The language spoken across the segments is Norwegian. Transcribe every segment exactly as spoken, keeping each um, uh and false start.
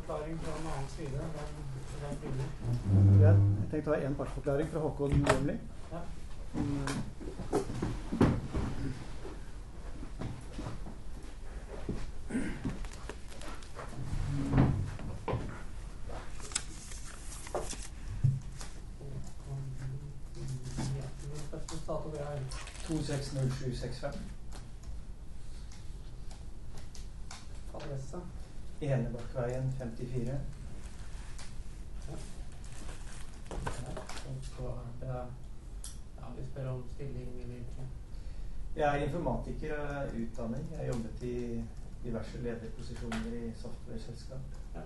partsforklaring fra en annen side. Den, den jeg tenkte å ha en partsforklaring fra Håkon Gjemli. Ja. Mm. to seks null sju seks fem. Adresse? Enebakkveien femtifire. Ja. Ja, det er, ja, vi spør om stilling eller ikke. Jeg er informatiker og utdanning. Jeg har jobbet i diverse lederposisjoner i software-selskap. Ja.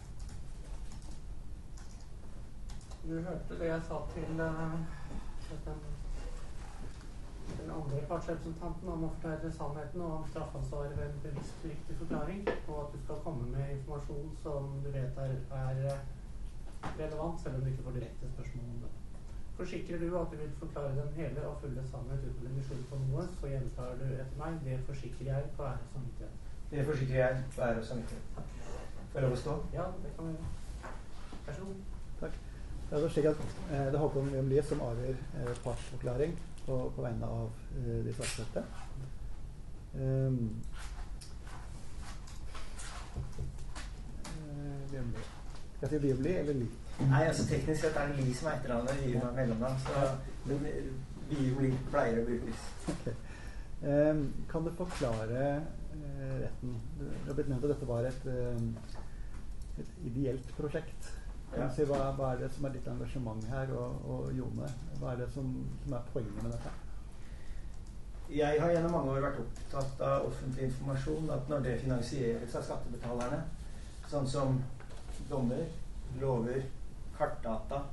Du hørte det jeg sa til uh, den den andre partsrepresentanten om å fortelle sannheten og om straffansvaret ved en bevisst riktig forklaring, og at du skal komme med informasjon som du vet er, er relevant, selv om du ikke får direkte spørsmål om det. Forsikrer du at du vil forklare den hele og fulle sannhet uten å legge skjul på noe, så gjentar du etter meg, det forsikrer jeg på ære og samvittighet. Det forsikrer jeg på ære og samvittighet. Får jeg lov å stå? Ja, det kan vi gjøre. Vær så god. Takk. Det er slik at eh, det er Håkon Gjemli som avgjør eh, partsforklaring på, på vegne av uh, de saksøkte. Um, uh, Gjemli. Skal jeg si Gjemli eller Li? Nei, altså teknisk sett er det Li som er etternavnet, vi er mellomnavn, så Gjemli pleier å brukes. Okay. Um, kan du forklare uh, retten? Du har blitt nevnt at dette var et, um, et ideelt prosjekt. Kan du si, hva, hva er det som er ditt engasjement her, og, og Jone? Hva er det som, som er poenget med dette? Jeg har gjennom mange år vært opptatt av offentlig informasjon, at når det finansieres av skattebetalerne, sånn som dommer, lover, kartdata,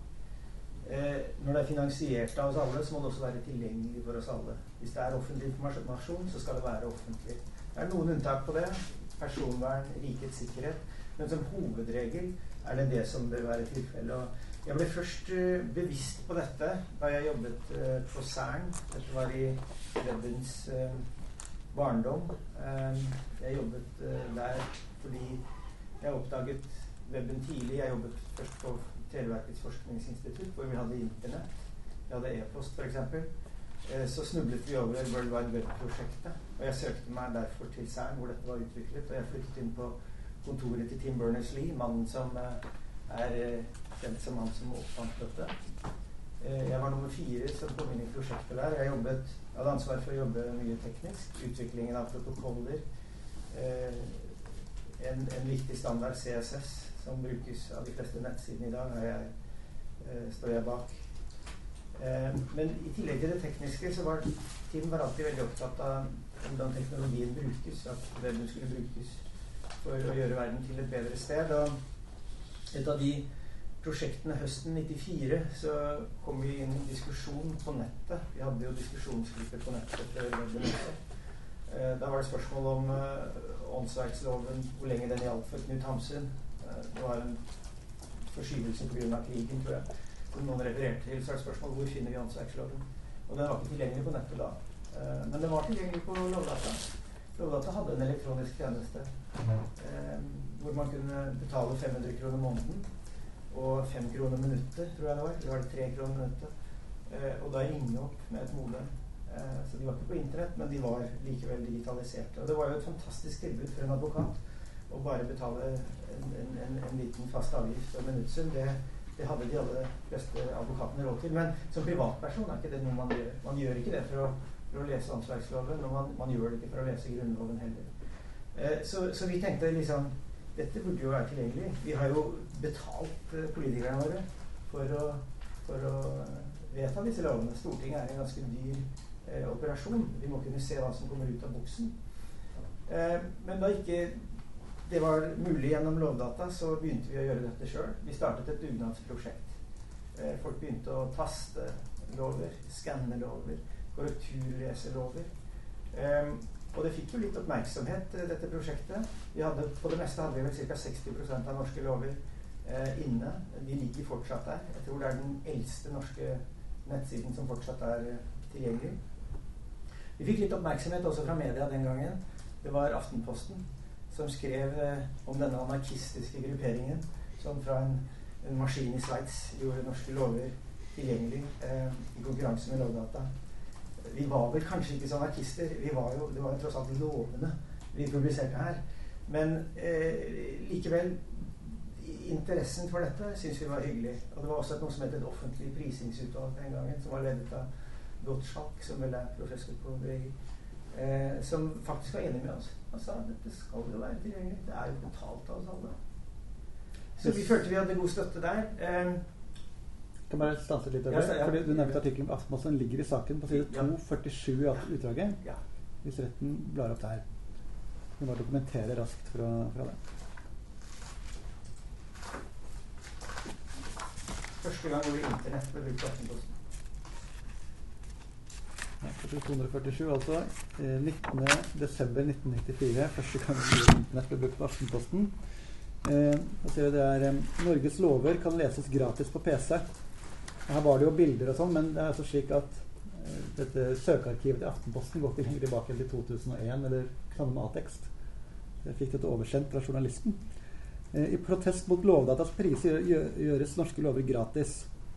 eh, når det er finansiert av oss alle, så må det også være tilgjengelig for oss alle. Hvis det er offentlig informasjon, så skal det være offentlig. Det er noen unntak på det, personvern, rikets sikkerhet, men som hovedregel er det det som bør være tilfelle. Og jeg ble først uh, bevisst på dette da jeg jobbet uh, på CERN. Dette var i webbens uh, barndom. Um, jeg jobbet uh, der fordi jeg oppdaget webben tidlig. Jeg jobbet først på Televerkets forskningsinstitutt, hvor vi hadde internett. Vi hadde e-post, for eksempel. Uh, så snublet vi over World Wide Web-prosjektet, og jeg søkte meg derfor til CERN, hvor dette var utviklet, og jeg flyttet inn på kontoret til Tim Berners-Lee, mannen som uh, er uh, kjent som han som oppfant dette. Uh, jeg var nummer fire som kom inn i prosjektet der. Jeg, jobbet, jeg hadde ansvar for å jobbe mye teknisk. Utviklingen av protokoller. Uh, en, en viktig standard C S S som brukes av de fleste nettsidene i dag, har jeg, uh, står jeg bak. Uh, men i tillegg til det tekniske så var Tim var alltid veldig opptatt av hvordan teknologien brukes, at webben skulle brukes for å gjøre verden til et bedre sted. Og et av de prosjektene høsten nittifire så kom vi inn i en diskusjon på nettet. Vi hadde jo diskusjonsgrupper på nettet før webben også. Eh, da var det spørsmål om uh, åndsverksloven, hvor lenge den gjaldt for Knut Hamsun. Eh, det var en forskyvelse på grunn av krigen, tror jeg. Som noen refererte til, så er det spørsmål hvor finner vi åndsverksloven. Og den var ikke tilgjengelig på nettet da. Eh, men den var tilgjengelig på Lovdata. Lovdata hadde en elektronisk tjeneste eh, hvor man kunne betale fem hundre kroner måneden og fem kroner minuttet, tror jeg det var. Det var det tre kroner minuttet. Eh, og da ringe opp med et modem. Eh, så de var ikke på internett, men de var likevel digitaliserte. Og det var jo et fantastisk tilbud for en advokat å bare betale en, en, en, en liten fast avgift og minuttsum. Det, det hadde de aller fleste advokatene råd til. Men som privatperson er ikke det noe man gjør. Man gjør ikke det for å for å lese åndsverksloven, og man, man gjør det ikke for å lese grunnloven heller. Eh, så, så vi tenkte liksom, dette burde jo være tilgjengelig. Vi har jo betalt eh, politikerne våre for å, for å vedta disse lovene. Stortinget er en ganske dyr eh, operasjon. Vi må kunne se hva som kommer ut av buksen. Eh, men da ikke det var mulig gjennom Lovdata, så begynte vi å gjøre dette selv. Vi startet et dugnadsprosjekt. Eh, folk begynte å taste lover, skanne lover, korrekturleselover. Um, og det fikk jo litt oppmerksomhet, dette prosjektet. Vi hadde, på det meste hadde vi vel ca. seksti prosent av norske lover eh, inne. De ligger fortsatt der. Jeg tror det er den eldste norske nettsiden som fortsatt er eh, tilgjengelig. Vi fikk litt oppmerksomhet også fra media den gangen. Det var Aftenposten som skrev eh, om denne anarkistiske grupperingen, som fra en, en maskin i Sveits gjorde norske lover tilgjengelig eh, i konkurranse med lovdata. Vi var vel kanskje ikke som anarkister, vi var jo, det var jo tross alt lovene vi publiserte her. Men eh, likevel, interessen for dette synes vi var hyggelig. Og det var også noe som het et offentlig prisingsutvalg den gangen, som var ledet av Gottschalk, som vel er professor på B I, eh, som faktisk var enig med oss. Han sa at dette skal jo være tilgjengelig. Det er jo betalt av oss alle. Så vi følte vi hadde god støtte der. Eh, kan bare stanse litt over ja, det, ja, fordi du nevnte artikkelen på Aftenposten, den ligger i saken på side ja. to førtisju i utdraget. Ja. Hvis retten blar opp der. Du må dokumentere raskt fra, fra det. Første gang hvor internett ble brukt på Aftenposten. Ja, to førtisju, altså. Eh, nittende desember nitten nittifire, første gang hvor internett ble brukt på Aftenposten. Eh, og ser vi det er eh, Norges lover kan leses gratis på P C. Her var det jo bilder og sånn, men det er altså slik at eh, dette søkearkivet til Aftenposten går ikke lenger tilbake til to tusen og en, eller samme med A-tekst. Jeg fikk dette oversendt fra journalisten. Eh, I protest mot lovdatas priser gjør, gjøres norske lover gratis.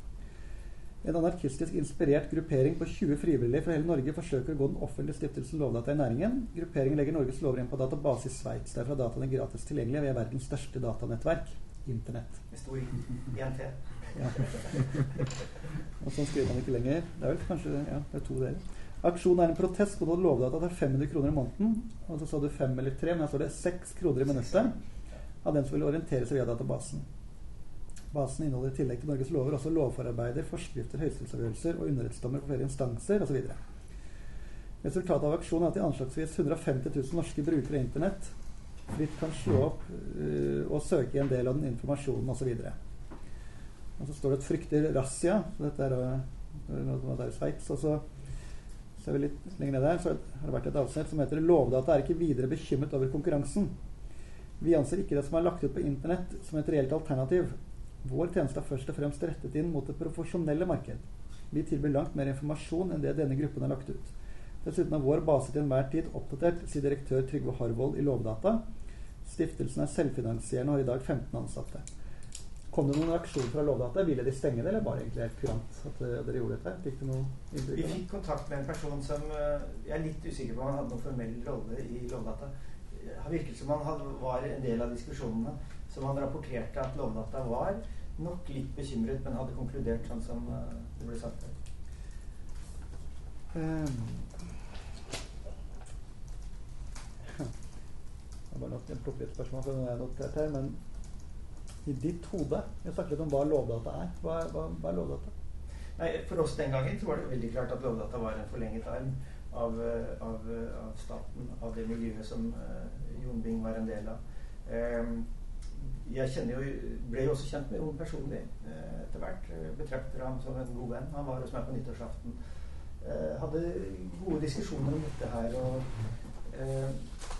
En anarkistisk inspirert gruppering på tjue frivillige fra hele Norge forsøker å gå den offentlige stiftelsen Lovdata i næringen. Grupperingen legger Norges lover inn på database i Sveits. Derfor er dataene gratis tilgjengelige ved verdens største datanettverk, Internett. Det sto i en T. Ja. Og sånn skriver man ikke lenger. Det er vel kanskje ja, det er to deler. Aksjonen er en protest mot at Lovdata tar fem hundre kroner i måneden. Og så sa du fem eller tre, men her står det seks kroner i minuttet av den som vil orientere seg via databasen. Basen inneholder i tillegg til Norges lover også lovforarbeider, forskrifter, høyesterettsavgjørelser og underrettsdommer på flere instanser osv. Resultatet av aksjonen er at de anslagsvis hundre og femti tusen norske brukere av internett fritt kan slå opp uh, og søke i en del av den informasjonen osv. Og så står det et frykter razzia, så dette er noe der i Sveits, og så ser vi litt lenger ned der, så har det vært et avsnitt som heter «Lovdata er ikke videre bekymret over konkurransen. Vi anser ikke det som er lagt ut på internett som et reelt alternativ. Vår tjeneste er først og fremst rettet inn mot det profesjonelle marked. Vi tilbyr langt mer informasjon enn det denne gruppen har lagt ut. Dessuten er vår base til enhver tid oppdatert, sier direktør Trygve Harvold i Lovdata. Stiftelsen er selvfinansierende og har i dag femten ansatte. Kom det noen reaksjon fra Lovdata? Ville de stenge det, eller var det egentlig helt kurant at dere gjorde dette? Fikk du noe inntrykk? Vi fikk kontakt med en person som jeg er litt usikker på om han hadde noen formell rolle i Lovdata. Det virket som han hadde, var en del av diskusjonene, som han rapporterte at Lovdata var nok litt bekymret, men hadde konkludert sånn som det ble sagt her. Um, det var nok en plukke et spørsmål for noe jeg har notert her, men i ditt hode, jeg snakket litt om hva Lovdata er. Hva, hva, hva er Lovdata? Nei, for oss den gangen så var det veldig klart at Lovdata var en forlenget arm av, av, av staten, av det miljøet som uh, Jon Bing var en del av. Um, jeg kjenner jo, ble jo også kjent med Jon personlig uh, etter hvert. Uh, betrakter ham som en god venn. Han var hos meg på nyttårsaften. Uh, hadde gode diskusjoner om dette her, og uh,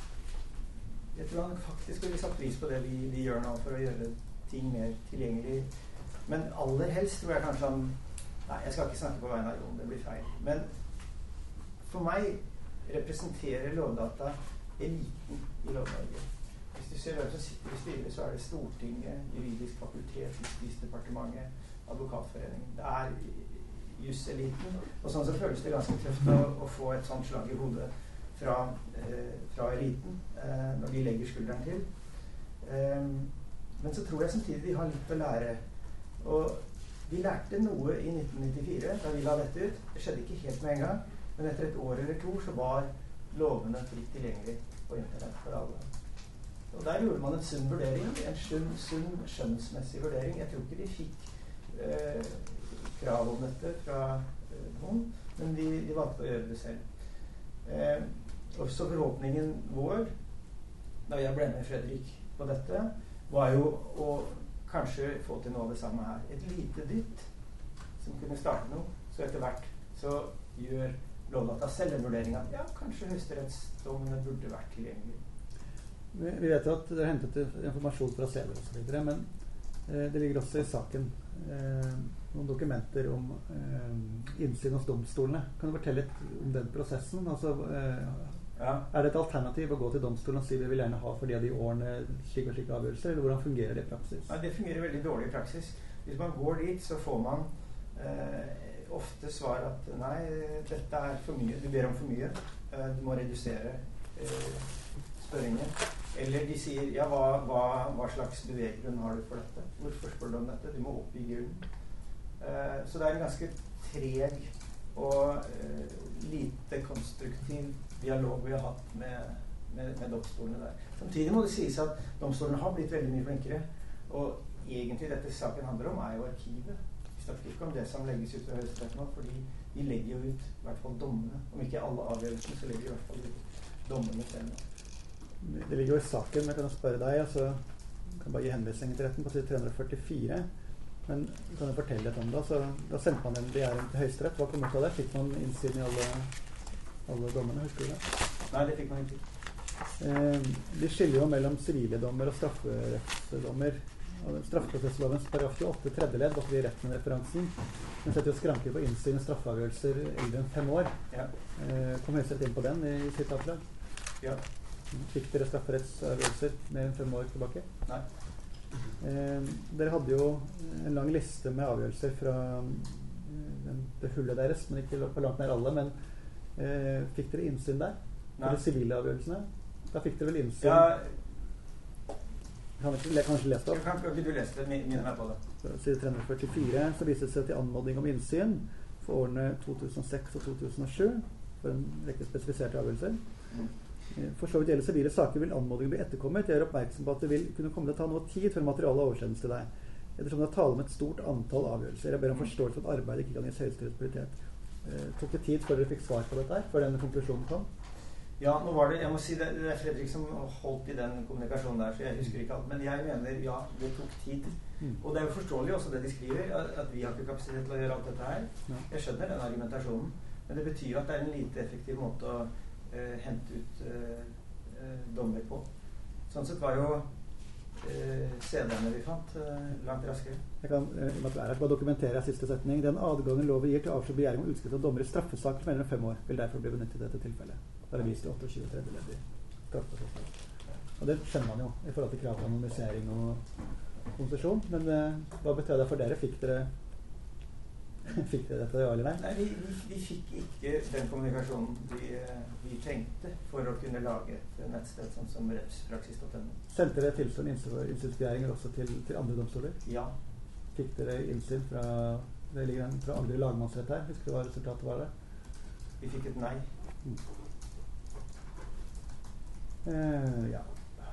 jeg tror han faktisk ville satt pris på det vi, vi gjør nå for å gjøre ting mer tilgjengelig. Men aller helst tror jeg kanskje han nei, jeg skal ikke snakke på vegne av Jon, det blir feil. Men for meg representerer Lovdata eliten i Lov-Norge. Hvis du ser hvem som sitter i styret, så er det Stortinget, Juridisk fakultet, Justisdepartementet, Advokatforeningen. Det er jusseliten. Og sånn så føles det ganske tøft å, å få et sånt slag i hodet fra, eh, fra eliten eh, når de legger skulderen til. Um, men så tror jeg samtidig de har litt å lære. Og vi lærte noe i nitten nittifire da vi la dette ut. Det skjedde ikke helt med en gang, men etter et år eller to så var lovene fritt tilgjengelig på internett for alle. Og der gjorde man en sunn vurdering, en sunn, sunn skjønnsmessig vurdering. Jeg tror ikke de fikk eh, krav om dette fra eh, noen, men de, de valgte å gjøre det selv. Eh, også forhåpningen vår, da jeg ble med Fredrik på dette, var jo å kanskje få til noe av det samme her. Et lite dytt som kunne starte noe, så etter hvert så gjør Lovdata selv en vurdering av ja, kanskje høyesterettsdommene burde vært tilgjengelig. Vi, vi vet jo at dere har hentet informasjon fra C V og så videre, men eh, det ligger også i saken eh, noen dokumenter om eh, innsyn hos domstolene. Kan du fortelle litt om den prosessen? Altså, eh, ja. Er det et alternativ å gå til domstolen og si vi vil gjerne ha for de av de årene slik og slik avgjørelser, eller hvordan fungerer det i praksis? Ja, det fungerer veldig dårlig i praksis. Hvis man går dit, så får man eh, ofte svar at nei, dette er for mye, du ber om for mye, eh, du må redusere eh, spørringen. Eller de sier, ja, hva, hva, hva slags beveggrunn har du for dette? Hvorfor spør du om dette? Du må opp i grunnen. Eh, så det er en ganske treg og eh, lite konstruktiv dialog vi har hatt med, med, med domstolene der. Samtidig må det sies at domstolene har blitt veldig mye flinkere, og egentlig dette saken handler om er jo arkivet. Vi snakker ikke om det som legges ut ved Høyesterett nå, fordi de legger jo ut i hvert fall dommene. Om ikke alle avgjørelsene, så legger de i hvert fall ut dommene selv. Det ligger jo i saken, men jeg kan spørre deg, altså, jeg kan bare gi henvisningen til retten på side tre hundre førtifire, men kan jeg fortelle litt om det? Altså, da sendte man en begjæring til Høyesterett. Hva kom ut av det? Fikk man innsiden i alle, alle dommene, husker du det? Nei, det fikk man ikke. Eh, de skiller jo mellom sivile dommer og strafferettsdommer. Straffeprosesslovens paragraf tjueåtte, tredje ledd, hvorfor gir retten referansen. Den setter jo skranker på innsyn i straffeavgjørelser eldre enn fem år. Ja. Eh, kom Høyesterett inn på den i, i sitt avslag? Ja. Fikk dere strafferettsavgjørelser mer enn fem år tilbake? Nei. Eh, dere hadde jo en lang liste med avgjørelser fra eh, det hullet deres, men ikke på langt nær alle, men eh, fikk dere innsyn der? Nei. De sivile avgjørelsene? Da fikk dere vel innsyn? Ja. Kan du kanskje lese det opp? Kan ikke du lese det? Minne meg på det. Så, side tre hundre førtifire, så viser det seg til anmodning om innsyn for årene to tusen og seks og to tusen og sju, for en rekke spesifiserte avgjørelser. Mm. For så vidt gjelder sivile saker vil anmodningen bli etterkommet. Jeg er oppmerksom på at det vil kunne komme til å ta noe tid før materialet oversendes til deg, ettersom det er tale om et stort antall avgjørelser. Jeg ber om forståelse for at arbeidet ikke kan gis høyesteret prioritet. Eh, tok det tid før dere fikk svar på dette her, før denne konklusjonen kom? Ja, nå var det, jeg må si det, det er Fredrik som holdt i den kommunikasjonen der, så jeg husker ikke alt, men jeg mener, ja, det tok tid. Mm. Og det er jo forståelig også det de skriver, at, at vi har ikke kapasitet til å gjøre alt dette her. Ja. Jeg skjønner den argumentasjonen, men det betyr at det er en lite effektiv måte å Uh, hente ut uh, uh, dommer på. Sånn sett var jo uh, C D-ene vi fant uh, langt raskere. Jeg kan uh, bare dokumentere siste setning. Den adgangen loven gir til å avslå begjæring om utskrift av dommer i straffesaker mellom fem år vil derfor bli benyttet i dette tilfellet. Da er det vist til tjueåtte tredje ledd i straffesaker. Og det skjønner man jo i forhold til krav til anonymisering og konsesjon. Men uh, hva betød det for dere? Fikk dere Fikk dere dette, ja eller nei? Nei, vi, vi, vi fikk ikke den kommunikasjonen vi, vi trengte for å kunne lage et nettsted sånn som rettspraksis punktum no. Sendte dere tilstående innsynsbegjæringer også til, til andre domstoler? Ja. Fikk dere innsyn fra, det ligger en, fra andre lagmannsrett her? Husker du hva resultatet var der? Vi fikk et nei. Mm. Eh, ja.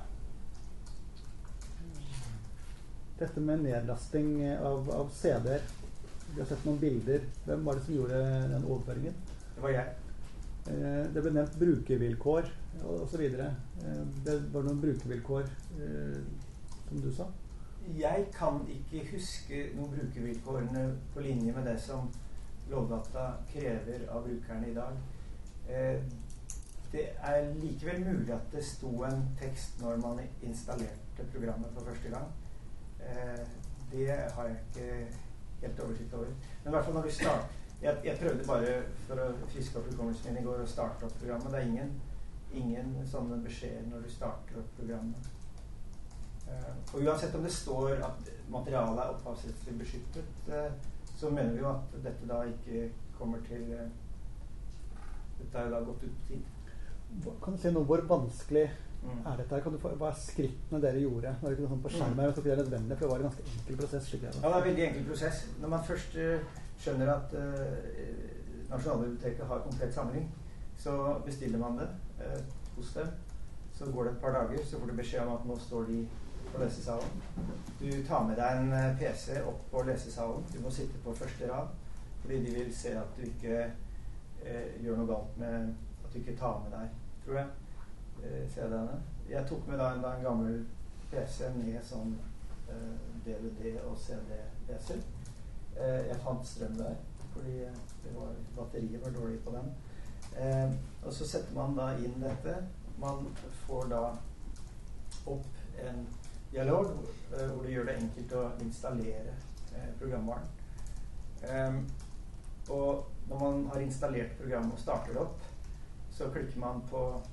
Dette med nedlasting av, av C D-er. Vi har sett noen bilder. Hvem var det som gjorde den overføringen? Det var jeg. Eh, det ble nevnt brukervilkår og, og så videre. Eh, det var noen brukervilkår, eh, som du sa? Jeg kan ikke huske noen brukervilkårene på linje med det som Lovdata krever av brukerne i dag. Eh, det er likevel mulig at det sto en tekst når man installerte programmet for første gang. Eh, det har jeg ikke helt oversikt over. Men i hvert fall når vi start, jeg, jeg prøvde bare for å friske opp hukommelsen min i går å starte opp programmet. Det er ingen, ingen sånne beskjeder når du starter opp programmet. Uh, og uansett om det står at materialet er opphavsrettslig beskyttet, uh, så mener vi jo at dette da ikke kommer til uh, dette er jo da gått ut på tid. Kan du si noe hvor vanskelig Mm. er dette her? Kan du få, hva er skrittene dere gjorde? Nå er det ikke noe sånn på skjermen, jeg vet ikke det er nødvendig, for det var en ganske enkel prosess. Slik jeg ja, det er en veldig enkel prosess. Når man først uh, skjønner at uh, Nasjonalbiblioteket har komplett samling, så bestiller man det uh, hos dem. Så går det et par dager, så får du beskjed om at nå står de på lesesalen. Du tar med deg en uh, P C opp på lesesalen. Du må sitte på første rad, fordi de vil se at du ikke uh, gjør noe galt med at du ikke tar med deg, tror jeg. C D-ene. Jeg tok med da en, da en gammel P C med sånn uh, D V D og C D-leser. Uh, jeg fant strøm der, fordi det var, batteriet var dårlig på den. Uh, og så setter man da inn dette. Man får da opp en dialog uh, hvor det gjør det enkelt å installere uh, programvaren. Um, og når man har installert programmet og starter det opp, så klikker man på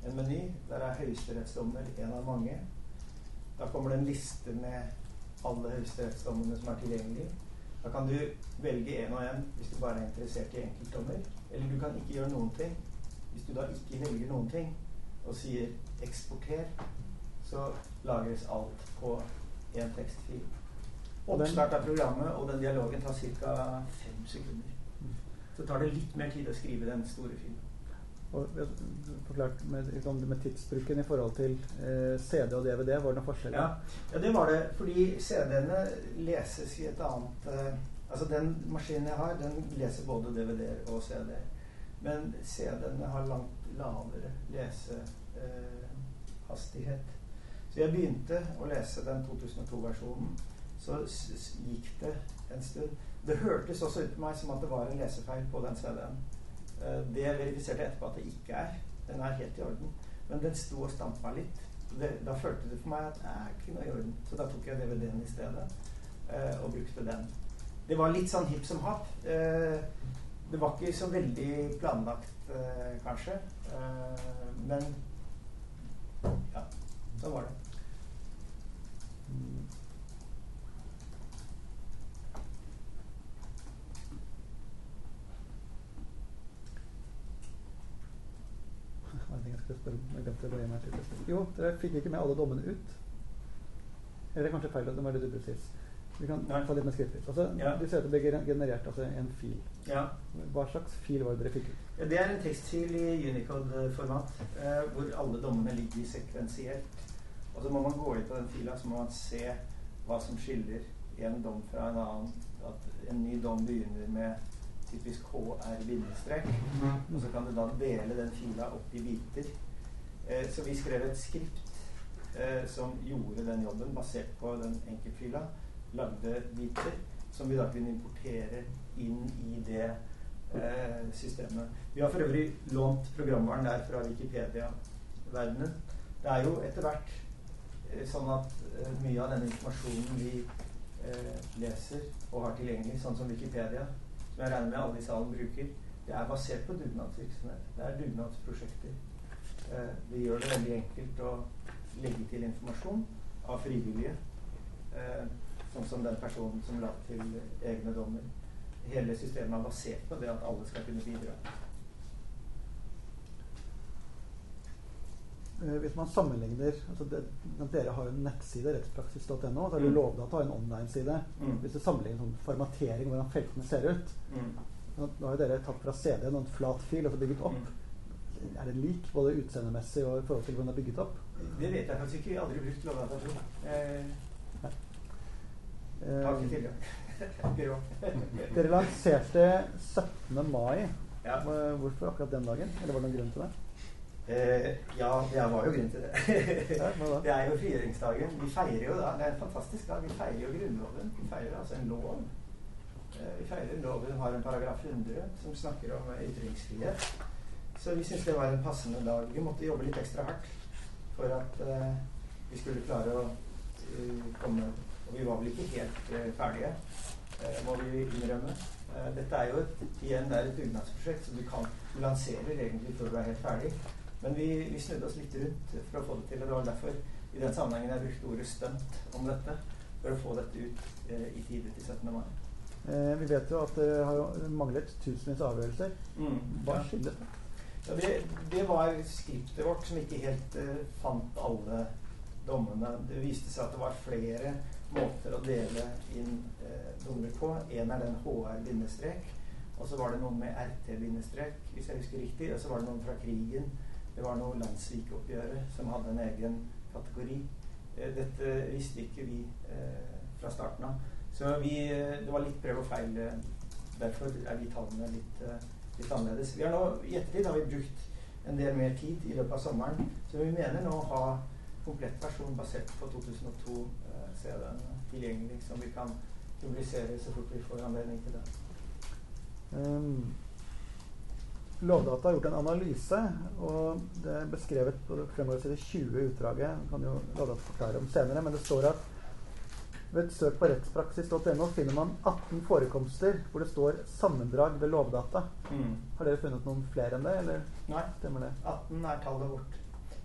en meny. Der er høyesterettsdommer en av mange. Da kommer det en liste med alle høyesterettsdommene som er tilgjengelige. Da kan du velge en og en hvis du bare er interessert i enkeltdommer. Eller du kan ikke gjøre noen ting. Hvis du da ikke velger noen ting og sier 'eksporter', så lagres alt på en tekstfil. Oppstart av programmet og den dialogen tar ca. fem sekunder. Så tar det litt mer tid å skrive den store filmen. Og forklart med, med tidsbruken i forhold til eh, C D og D V D, var det noen forskjell? Ja. ja, det var det. Fordi C D-ene leses i et annet eh, altså den maskinen jeg har, den leser både D V D-er og C D-er. Men C D-ene har langt lavere lesehastighet. Eh, så jeg begynte å lese den to tusen og to-versjonen. Så gikk det en stund. Det hørtes også ut på meg som at det var en lesefeil på den C D-en. Det verifiserte etterpå at det ikke er. Den er helt i orden. Men den sto og stampa litt. Det, da følte det for meg at det er ikke noe i orden. Så da tok jeg D V D-en i stedet eh, og brukte den. Det var litt sånn hipp som happ. Eh, det var ikke så veldig planlagt, eh, kanskje. Eh, men ja, sånn var det. Mm. Jeg skal spørre, jeg glemte å bøye meg til det. Jo, dere fikk ikke med alle dommene ut. Eller det er kanskje feil, det var litt uprecis. Vi kan Nei. ta litt med skriftlig. Altså, Ja. Du ser at det ble generert altså, en fil. Ja. Hva slags fil var det dere fikk ut? Ja, det er en tekstfil i Unicode-format, eh, hvor alle dommene ligger sekvensielt. Og så må man gå inn på den fila, så må man se hva som skiller en dom fra en annen. At en ny dom begynner med typisk H R-bindestrek, og så kan du da dele den fila opp i biter. Eh, så vi skrev et skript eh, som gjorde den jobben basert på den enkeltfila, lagde biter, som vi da kunne importere inn i det eh, systemet. Vi har for øvrig lånt programvaren der fra Wikipedia-verdenen. Det er jo etter hvert eh, sånn at eh, mye av denne informasjonen vi eh, leser og har tilgjengelig, sånn som Wikipedia, som jeg regner med alle i salen bruker, det er basert på dugnadsvirksomhet. Det er dugnadsprosjekter. Eh, det gjør det veldig enkelt å legge til informasjon av frivillige, eh, sånn som den personen som la til egne dommer. Hele systemet er basert på det at alle skal kunne bidra. Eh, hvis man sammenligner altså det, dere har jo en nettside, rettspraksis punktum no, så er det Mm. Lovdata har en online-side. Mm. Hvis du sammenligner sånn formatering, hvordan feltene ser ut, Mm. nå har jo dere tatt fra C D en flat fil og så bygget opp. Mm. Er det lik både utseendemessig og i forhold til hvordan det er bygget opp? Det vet jeg faktisk ikke. Jeg har aldri brukt Lovdata. Eh, Eh, har ikke tilgang. Byrå. dere lanserte syttende mai. Ja. Hva- Hvorfor akkurat den dagen? Eller var det noen grunn til det? Eh, ja, det var jo grunn til det. Ja, hva da? Det er jo frigjøringsdagen. Vi feirer jo da, det er en fantastisk dag, vi feirer jo Grunnloven. Vi feirer altså en lov. Eh, vi feirer loven har en paragraf hundre som snakker om eh, ytringsfrihet. Så vi synes det var en passende dag. Vi måtte jobbe litt ekstra hardt for at eh, vi skulle klare å eh, komme, og vi var vel ikke helt eh, ferdige, eh, må vi innrømme. Eh, dette er jo et, igjen det er et dugnadsprosjekt, så du kan du lanserer egentlig før du er helt ferdig. Men vi, vi snudde oss litt rundt for å få det til, og det var derfor i den sammenhengen jeg brukte ordet stunt om dette, for å få dette ut eh, i tide til syttende mai. Eh, vi vet jo at det har jo manglet tusenvis av avgjørelser. Mm. Hva Ja. skyldes det? Ja, det, det var skriptet vårt som ikke helt eh, fant alle dommene. Det viste seg at det var flere måter å dele inn eh, dommer på. En er den H R-bindestrek, og så var det noen med R T-bindestrek, hvis jeg husker riktig, og så var det noen fra krigen. Det var noe landssvikoppgjøret som hadde en egen kategori. Eh, dette visste ikke vi eh, fra starten av. Så vi, eh, det var litt prøv og feil. Eh, derfor er de tallene litt, eh, litt annerledes. Vi har nå, i ettertid har vi brukt en del mer tid i løpet av sommeren, så vi mener nå å ha komplett versjon basert på to tusen og to-C D-en eh, tilgjengelig, som vi kan publisere så fort vi får anledning til det. Um, Lovdata har gjort en analyse, og det er beskrevet på fremover side tjue i utdraget. Det kan jo Lovdata forklare om senere, men det står at ved et søk på rettspraksis punktum no finner man atten forekomster hvor det står sammendrag ved Lovdata. Mm. Har dere funnet noen flere enn det, eller Nei, stemmer det? atten er tallet vårt.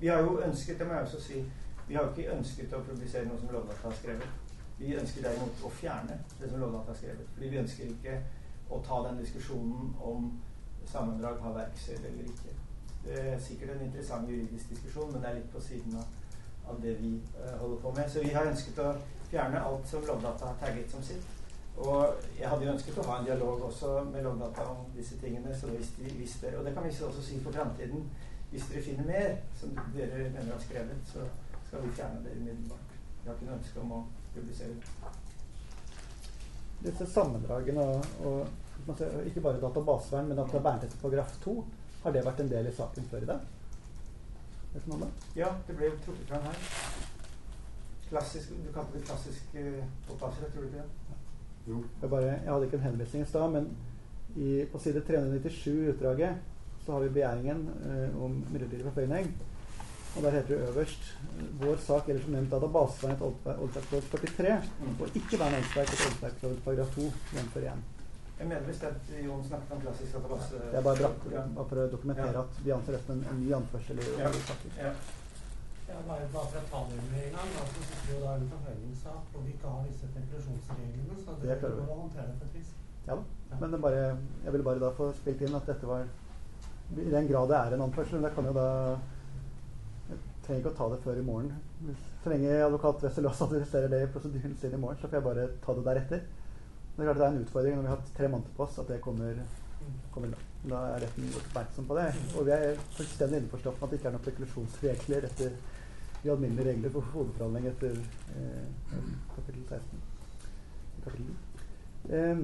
Vi har jo ønsket, det må jeg også si, vi har jo ikke ønsket å publisere noe som Lovdata har skrevet. Vi ønsker derimot å fjerne det som Lovdata har skrevet. Fordi vi ønsker ikke å ta den diskusjonen om sammendrag har verksel eller ikke. Det er sikkert en interessant juridisk diskusjon, men det er litt på siden av, av det vi uh, holder på med. Så vi har ønsket å fjerne alt som Lovdata har tagget som sitt. Og jeg hadde jo ønsket å ha en dialog også med Lovdata om disse tingene, så hvis de visste, og det kan vi også si for fremtiden, hvis dere finner mer som dere mener har skrevet, så skal vi fjerne det umiddelbart. Vi har ikke noe ønske om å publisere det. Disse sammendragene og, og ikke bare databasevern, men at det er vernet på graf to, har det vært en del i saken før i dag? Vet du noe om det? Ja, det ble trukket fram her. Klassisk, du kalte det klassisk uh, påpasser, tror du ikke det? Jo. Jeg, bare, jeg hadde ikke en henvisning i sted, men i, på side tre hundre nittisju i utdraget så har vi begjæringen uh, om midlertidig forføyning. Og der heter det øverst vår sak eller som nevnt databasevern etter Oldsberglov førtitre mm. og ikke vern åndsverk etter Oldsberglov paragraf to jevnfor igjen. Jeg mener bestemt Jon snakket om klassisk database. Det er bare, bratt, ja. bare for å dokumentere ja. At vi anser dette en, en ny anførsel i ja. saker. Ja. Ja, bare, bare for å ta det med en gang, da, så sitter vi jo da i en forfølgningssak hvor vi ikke har disse definisjonsreglene, så det er å håndtere det på et vis. Ja, ja. Men det bare, jeg ville bare da få spilt inn at dette var i den grad det er en anførsel, men det kan jo da jeg trenger ikke å ta det før i morgen. Så lenge advokat Wessel også adresserer det i prosedyren sin i morgen, så får jeg bare ta det deretter. Det er klart det er en utfordring når vi har hatt tre måneder på oss at det kommer, kommer da. Da er retten oppmerksom på det. Og vi er fullstendig innforstått med at det ikke er noen spekulasjonsregler etter de alminnelige regler for hodeforhandling etter eh, kapittel seksten. Kapittel. Um,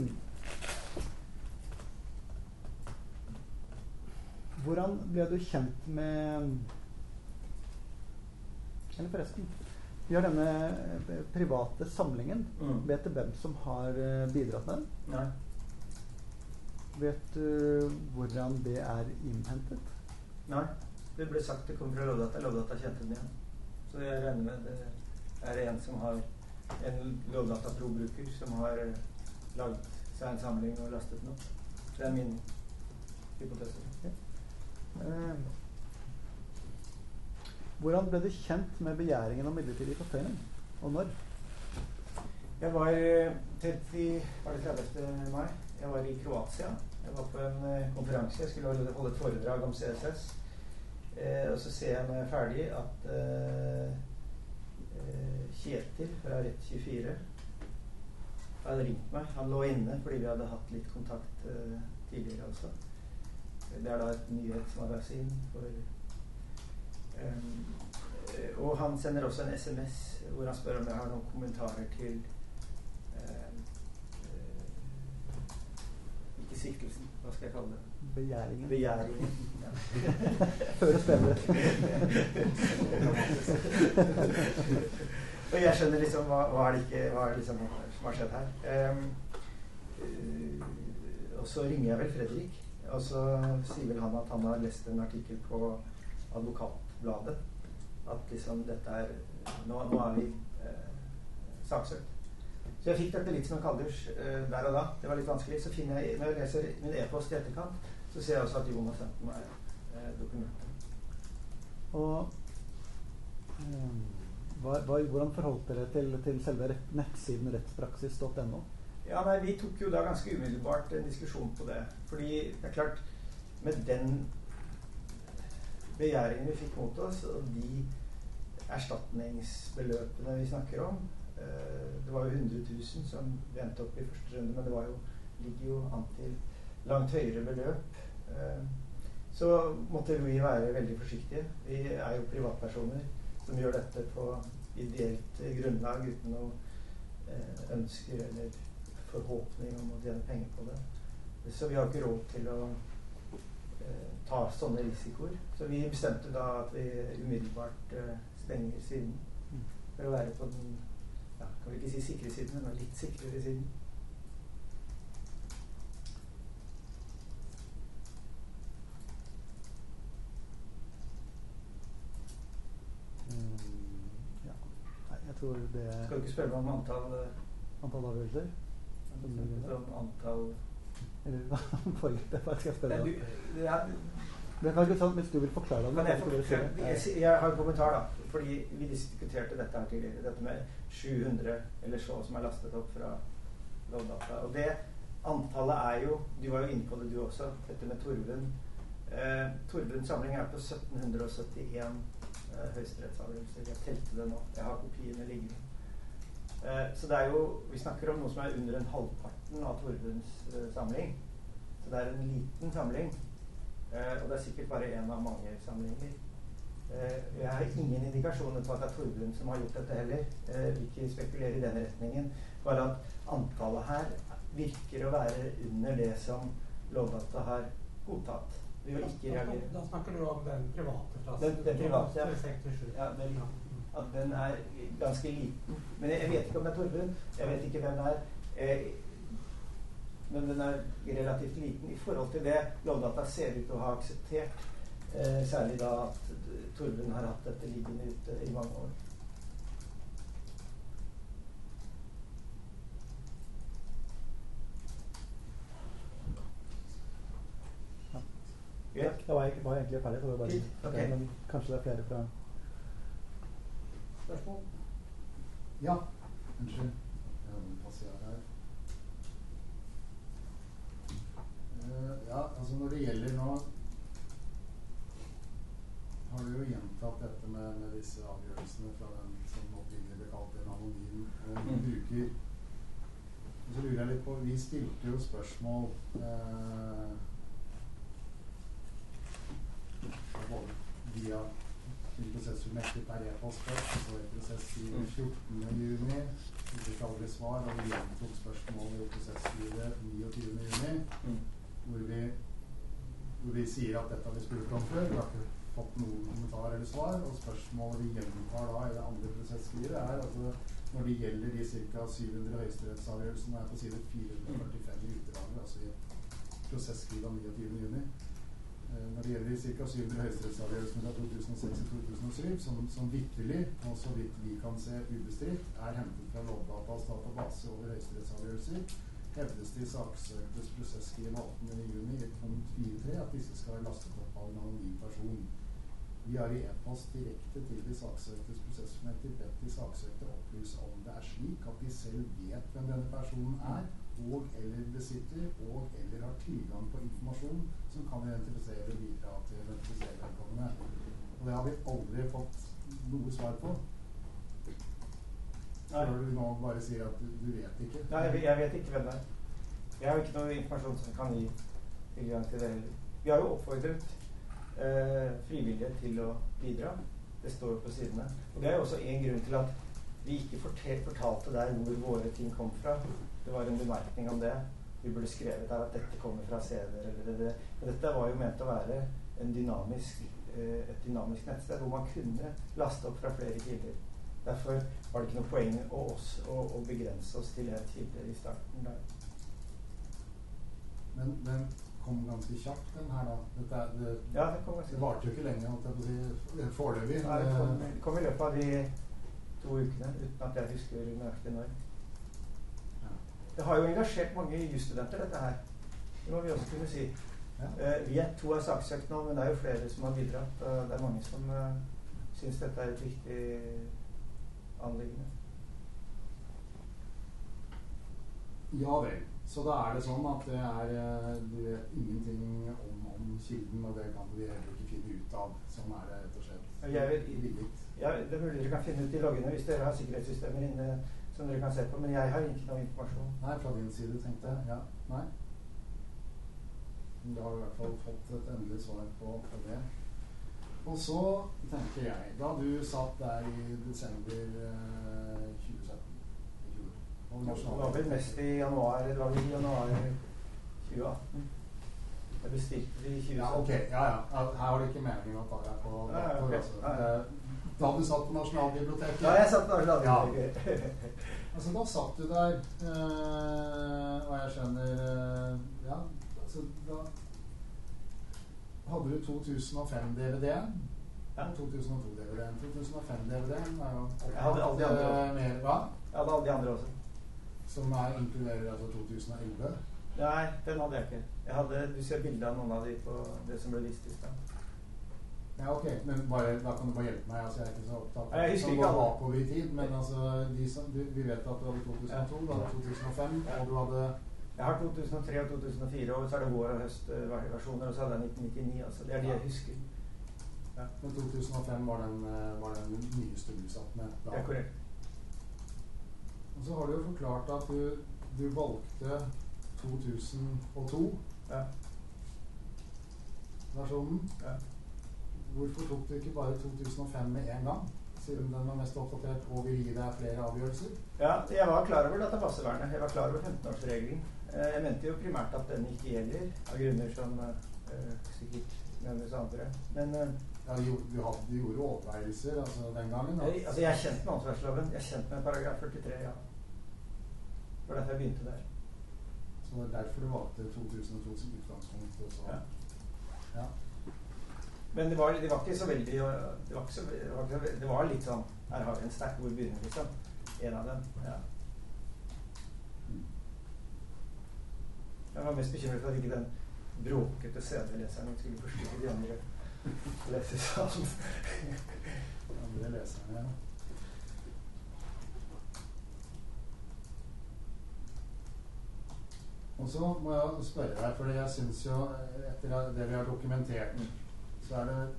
hvordan ble du kjent med Eller forresten, vi har denne private samlingen. Mm. Vet du hvem som har bidratt med den? Nei. Vet du hvordan det er innhentet? Nei. Det ble sagt det kom fra Lovdata. Lovdata kjente den igjen. Så jeg regner med det er en som har en Lovdata Pro-bruker som har laget seg en samling og lastet den opp. Det er min hypotese. Okay. Uh, Hvordan ble du kjent med begjæringen om midlertidig forføyning, og når? Jeg var tredivte mai. Jeg var i Kroatia. Jeg var på en uh, konferanse. Jeg skulle holde, holde et foredrag om C S S. Eh, og så ser jeg når jeg er ferdig at uh, uh, Kjetil fra Rett tjuefire hadde ringt meg. Han lå inne fordi vi hadde hatt litt kontakt uh, tidligere også. Det er da et nyhetsmagasin for Um, og han sender også en sms hvor han spør om jeg har noen kommentarer til uh, uh, ikke siktelsen, hva skal jeg kalle det? Begjæringen. Begjæringen, ja. Høres bedre. Og jeg skjønner liksom hva, hva er det ikke, hva er det liksom som har skjedd her. Um, uh, og så ringer jeg vel Fredrik, og så sier vel han at han har lest en artikkel på advokat bladet, at liksom dette er nå, nå er vi eh, saksøkt. Så jeg fikk dette litt som en kalders eh, der og da. Det var litt vanskelig. Så finner jeg, når jeg leser min e-post i etterkant, så ser jeg også at Jon har sendt meg eh, dokumentet. Og um, hva, hva, hvordan forholdt dere til, til selve rett, nettsiden rettspraksis punktum no? Ja, nei, vi tok jo da ganske umiddelbart en diskusjon på det. Fordi det er klart, med den begjæringen vi fikk mot oss, og de erstatningsbeløpene vi snakker om, eh, det var jo hundre tusen som vi endte opp i første runde, men det var jo, ligger jo an til langt høyere beløp. Eh, så måtte vi være veldig forsiktige. Vi er jo privatpersoner som gjør dette på ideelt grunnlag uten noe eh, ønsker eller forhåpning om å tjene penger på det. Så vi har ikke råd til å ta sånne risikoer. Så vi bestemte da at vi umiddelbart uh, stenger siden for å være på den, ja, kan vi ikke si sikre siden, men litt sikrere siden. Mm, ja. Nei, jeg tror det... Skal du ikke spørre meg om antall... Uh, antall avgjørelser? Om antall... Eller hva forrige, hva skal jeg spørre deg? Det er, Men kan ikke sånn, hvis du vil forklare det? Kan jeg, forklare, jeg, jeg har en kommentar da, fordi vi diskuterte dette her tidligere, dette med sju hundre eller så som er lastet opp fra Lovdata. Og det antallet er jo, du var jo inne på det du også, dette med Torvund. Eh, Torvunds samling er på sytten syttien eh, høyesterettsavgjørelser. Jeg telte det nå. Jeg har kopiene liggende. Eh, så det er jo, vi snakker om noe som er under en halvparten av Torvunds eh, samling. Så det er en liten samling. Eh, og det er sikkert bare en av mange samlinger. Eh, jeg har ingen indikasjoner på at det er Torvund som har gjort dette heller. Eh, vi ikke spekulerer i den retningen. Bare at antallet her virker å være under det som Lovdata har godtatt. Vi vil ikke reagere. Da, da snakker du om den private plassen. Den, den private, ja. sekstisju. Ja, den, at den er ganske liten. Men jeg, jeg vet ikke om det er Torvund. Jeg vet ikke hvem det er. Eh, men den er relativt liten i forhold til det Lovdata ser ut til å ha akseptert. Eh, særlig da at Torvund har hatt dette liggende ute i mange år. Ja. Da var jeg, var jeg egentlig ferdig. Så det var bare, okay. Men kanskje det er flere fra spørsmål? Ja. Unnskyld. Jeg har en passer her. Uh, ja, altså når det gjelder nå har du jo gjentatt dette med, med disse avgjørelsene fra den som opprinnelig ble kalt en anonym uh, mm. bruker. Og så lurer jeg litt på, vi stilte jo spørsmål uh, via til prosessfullmektig per e-post først, og så i prosess i fjortende juni, vi fikk aldri svar, og vi gjentok spørsmålet i prosessstyret niogtyvende juni, mm. hvor, vi, hvor vi sier at dette har vi spurt om før, vi har ikke fått noen kommentar eller svar, og spørsmålet vi gjentar da i det andre prosessstyret er altså når det gjelder de ca. syv hundre høyesterettsavgjørelsene er på side fire hundre førtifem i utdraget, altså i prosessskrivet av niogtyvende juni. Når det gjelder de ca. syv hundre høyesterettsavgjørelsene fra to tusen og seks til to tusen og syv, som, som vitterlig, og så vidt vi kan se ubestridt, er hentet fra Lovdatas database over høyesterettsavgjørelser, hevdes det i saksøktes prosessskriv åttende juni i punkt fire tre at disse skal være lastet opp av en anonym person. Vi har i e-post direkte til de saksøktes prosessfullmektig bedt de saksøkte opplyse om det er slik at de selv vet hvem denne personen er, og eller besitter, og eller har tilgang på informasjon som kan identifisere og bidra til å identifisere vedkommende. Og det har vi aldri fått noe svar på. Når du nå bare sier at du, du vet ikke. Nei, jeg, jeg vet ikke hvem det er. Jeg har ikke noe informasjon som kan gi tilgang til det heller. Vi har jo oppfordret eh, frivillige til å bidra. Det står på sidene. Og det er jo også en grunn til at vi ikke fortel, fortalte der hvor våre ting kom fra. Det var en bemerkning om det. Vi burde skrevet der at dette kommer fra C D-er eller det, det. Men dette var jo ment å være en dynamisk, eh, et dynamisk nettsted hvor man kunne laste opp fra flere kilder. Derfor var det ikke noe poeng å, oss, å, å begrense oss til en kilde i starten der. Men den kom ganske kjapt, den her da. Dette, det, ja, det kom ganske det varte jo ikke lenge, holdt jeg på å si, foreløpig. Nei, det kom, det kom i løpet av de to ukene, uten at jeg husker nøyaktig når. Det har jo engasjert mange jusstudenter, dette her. Det må vi også kunne si. Ja. Uh, vi er to av saksøkt nå, men det er jo flere som har bidratt. Og det er mange som uh, synes dette er et viktig anliggende. Ja vel. Så da er det sånn at det er, du vet ingenting om, om kilden, og det kan vi heller ikke finne ut av. Sånn er det rett og slett. Jeg vet, ja, det er mulig dere kan finne ut i loggene hvis dere har sikkerhetssystemer inne som dere kan se på, men jeg har ikke noe informasjon. Nei, fra din side tenkte jeg. Ja, nei. Du har i hvert fall fått et endelig svar på, på det. Og så tenker jeg, da du satt der i desember eh, tjue sytten, i fjor. Det var vel mest i januar, eller var det i januar tjue atten. Jeg bestilte det i tjue sytten. Ja, ok, ja, ja. Her har det ikke meningen å ta deg på ja, ja, okay. Altså. Ja, ja. Da du satt på Nasjonalbiblioteket. Ja, jeg satt på Nasjonalbiblioteket. Ja. Altså, da satt du der, øh, og jeg skjønner, øh, ja, altså, da hadde du to tusen og fem D V D-en, ja. Og to tusen og to D V D-en. to tusen og fem D V D-en er jo opp, jeg hadde alle de andre mer, hva? Jeg hadde alle de andre også. Som er inkluderer altså to tusen og elleve. Nei, den hadde jeg ikke. Jeg hadde, du ser bildet av noen av de på det som ble vist i sted. Ja, ok, men bare, da kan du bare hjelpe meg. Altså, jeg er ikke så opptatt Jeg husker av ikke å gå alle. bakover i tid, men altså, de som, du, vi vet at du hadde to tusen og to, du hadde to tusen og fem, Ja. og du hadde... Jeg har to tusen og tre og to tusen og fire, og så er det vår- og høstversjoner, og så hadde jeg nitten nittini, altså. Det er de jeg husker. Ja. Men to tusen og fem var den, eh, var den nyeste du satt med da. Det er korrekt. Og så har du jo forklart at du, du valgte to tusen og to Ja. versjonen. Ja. Hvorfor tok du ikke bare to tusen og fem med en gang? Siden den var mest oppdatert og vil gi deg flere avgjørelser? Ja, jeg var klar over databasevernet. Jeg var klar over femten-årsregelen. Eh, Jeg mente jo primært at den ikke gjelder, av grunner som eh, sikkert nevnes andre. Men eh, Ja, du, du, hadde, du gjorde overveielser altså, den gangen. jeg, altså, jeg er kjent med åndsverksloven. Jeg er kjent med paragraf førtitre, ja. Det var derfor jeg begynte der. Så det er derfor du valgte to tusen og to som utgangspunkt. Og så. Ja. Ja. Men det var, det var ikke så veldig Det var, ikke så, det var, ikke så, det var litt sånn her har vi en stack, hvor begynner vi liksom? En av dem. Ja. Jeg var mest bekymret for at ikke den bråkete C D-leseren skulle forstyrre de andre lesesalene. Andre leserne, ja. Og så må jeg spørre deg, fordi jeg synes jo, etter det vi har dokumentert, så er det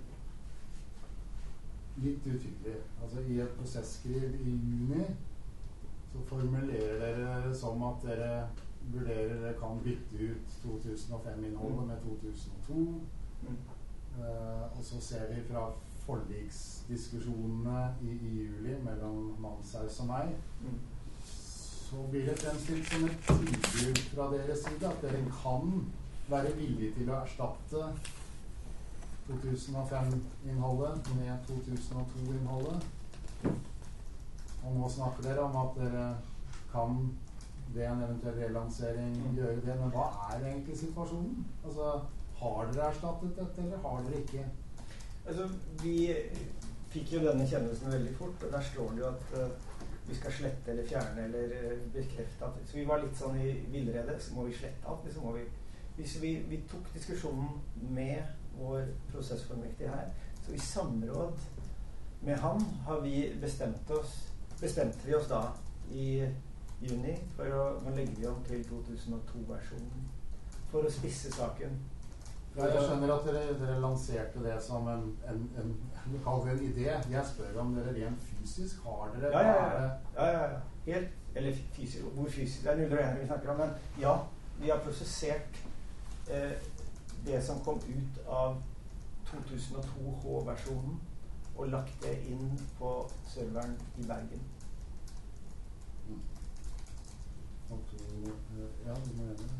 litt utydelig. Altså i et prosesskriv i juni, så formulerer dere det som at dere vurderer dere kan bytte ut to tusen og fem-innholdet med to tusen og to. Mm. Uh, og så ser vi fra forliksdiskusjonene i, i juli mellom Manshaus og meg, Mm. så blir det fremstilt som et tilbud fra deres side at dere kan være villige til å erstatte to tusen og fem-innholdet med to tusen og to-innholdet. Og nå snakker dere om at dere kan ved en eventuell relansering gjøre det, men hva er egentlig situasjonen? Altså, har dere erstattet dette, eller har dere ikke? Altså, vi fikk jo denne kjennelsen veldig fort, og der står det jo at uh, vi skal slette eller fjerne eller uh, bekrefte at så vi var litt sånn i villrede. Så må vi slette alt, så må vi hvis vi, vi tok diskusjonen med vår prosessformektige her, så i samråd med han har vi bestemt oss bestemte vi oss da i juni for å nå legger vi om til to tusen og to-versjonen for å spisse saken. Ja, jeg skjønner at dere, dere lanserte det som en, en, en, en, en idé. Jeg spør om dere rent fysisk har dere ja, ja, ja. ja, ja, ja. Helt, eller fysisk, hvor fysisk, det er null og en vi snakker om, men ja, vi har prosessert eh, det som kom ut av to tusen og to H-versjonen og lagt det inn på serveren i Bergen. Mm. Og to, ja, du må gjøre det.